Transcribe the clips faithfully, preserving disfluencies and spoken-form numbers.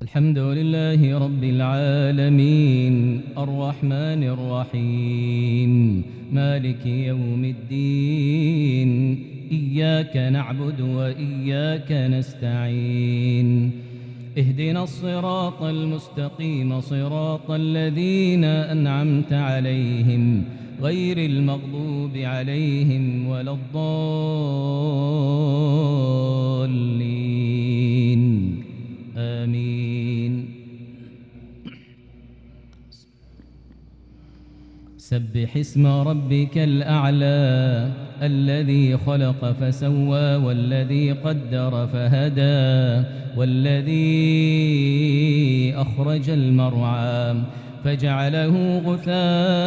الحمد لله رب العالمين الرحمن الرحيم مالك يوم الدين إياك نعبد وإياك نستعين اهدنا الصراط المستقيم صراط الذين أنعمت عليهم غير المغضوب عليهم ولا الضالين آمين. سبح اسم ربك الأعلى الذي خلق فسوى والذي قدر فهدى والذي أخرج المرعى فجعله غثاء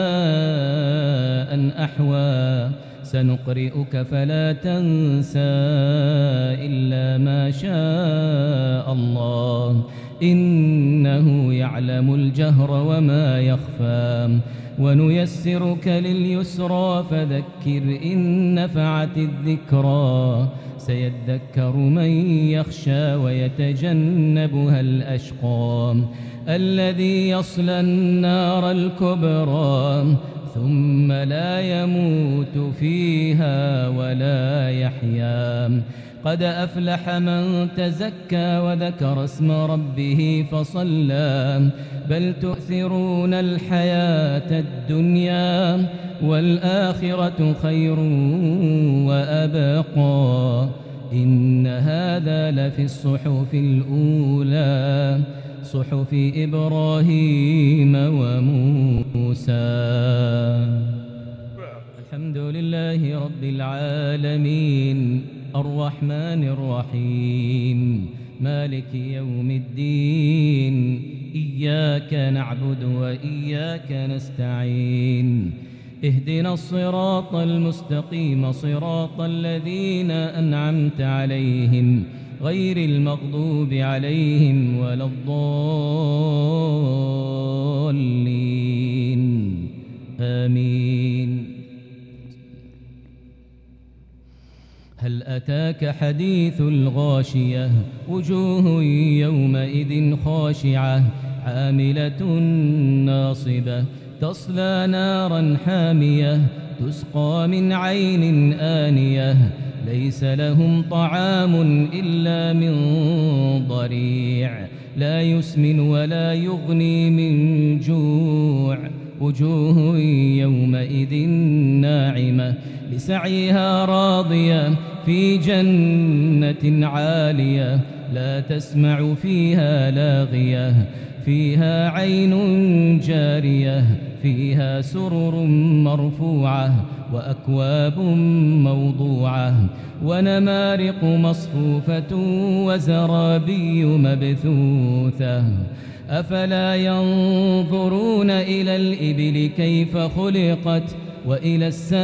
أحوى سنقرئك فلا تنسى إلا ما شاء الله إنه يعلم الجهر وما يخفى ونيسرك لليسرى فذكر إن نفعت الذكرى سيذكر من يخشى ويتجنبها الأشقى الذي يصلى النار الكبرى ثم لا يموت فيها ولا يحيا قد أفلح من تزكى وذكر اسم ربه فصلى بل تؤثرون الحياة الدنيا والآخرة خير وأبقى إن هذا لفي الصحف الأولى صحف إبراهيم وموسى. الحمد لله رب العالمين الرحمن الرحيم مالك يوم الدين إياك نعبد وإياك نستعين اهدنا الصراط المستقيم صراط الذين أنعمت عليهم غير المغضوب عليهم ولا الضالين آمين. هل أتاك حديث الغاشية وجوه يومئذ خاشعة عاملة ناصبة تصلى نارا حامية تسقى من عين آنية ليس لهم طعام إلا من ضريع لا يسمن ولا يغني من جوع وجوه يومئذ ناعمة لسعيها راضية في جنة عالية لا تسمع فيها لاغية فيها عين جارية فيها سرر مرفوعة وأكواب موضوعة ونمارق مصفوفة وزرابي مبثوثة أفلا ينظرون إلى الإبل كيف خلقت وإلى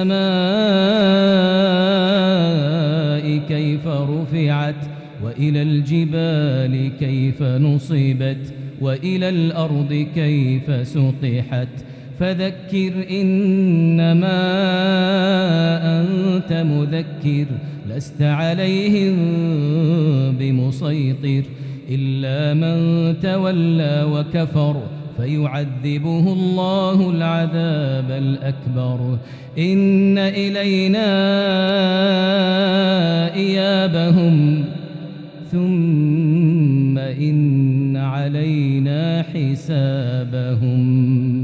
السماء كيف رفعت وإلى الجبال كيف نصبت وإلى الأرض كيف سطحت فذكر إنما أنت مذكر لست عليهم بمسيطر إلا من تولى وكفر فيعذبه الله العذاب الأكبر إن إلينا إيابهم ثم إن علينا حسابهم.